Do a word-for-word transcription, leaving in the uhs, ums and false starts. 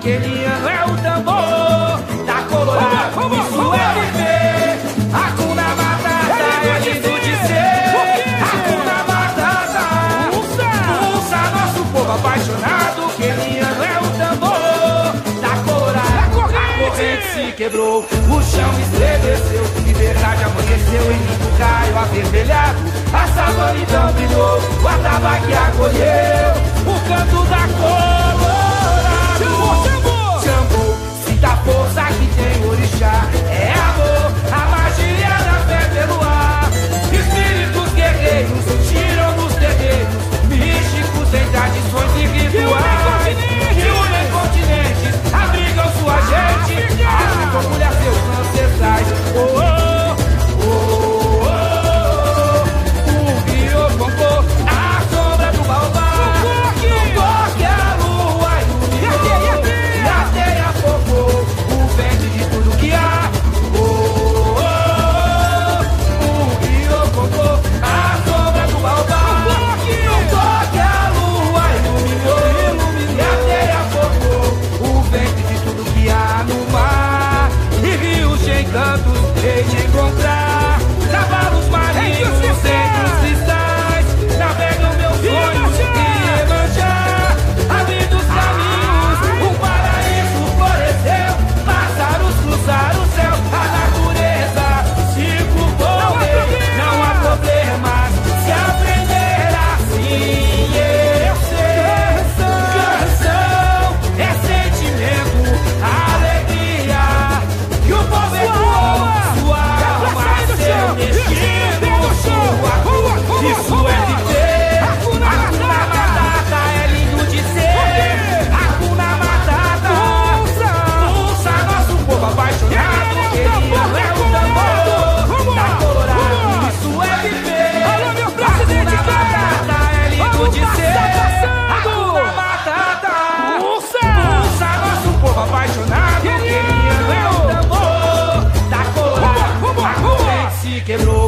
queniano é o tambor da Colorado, isso é viver. Hakuna Matata é lindo de ser. Hakuna Matata, pulsa nosso povo apaixonado. Queniano é o tambor da Colorado. A corrente se quebrou, o chão estremeceu, liberdade amanheceu em lindo caio avermelhado. A savana então brilhou, o atabaque acolheu o canto da Colorado. Jambu, sinta a força que tem orixá. É amor, a magia da fé pelo ar. Espíritos guerreiros tiram nos terreiros, místicos em tradições e rituais. Que unem continentes, abrigam sua gente, África orgulha seus ancestrais. Oh, oh, oh, oh, oh. O rio Congo, a sombra do baobá. No toque a lua iluminou, e a terra focou o vento de tudo que há. Oh, oh, oh. O rio Congo, a sombra do baobá. No toque a lua iluminou, e a terra focou o vento de tudo que há no mar. E rios de encantos hei de encontrar, cavalos marinhos entre os cristais, navegam meus sonhos e Iemanjá. Abrindo os caminhos, um paraíso floresceu, pássaros cruzaram o céu, a natureza se curvou. Não há problemas se aprender assim. Eu sei, canção é sentimento, alegria, que o povo ecoou sua alma, seu destino, sua cor. Isso é viver. Hakuna Matata é lindo de ser. Hakuna Matata, pulsa nosso povo apaixonado. Queniano é o tambor da Colorado, isso é viver. Hakuna Matata é lindo de ser. Hakuna Matata, pulsa nosso povo apaixonado. Queniano é o tambor da Colorado. A corrente se quebrou,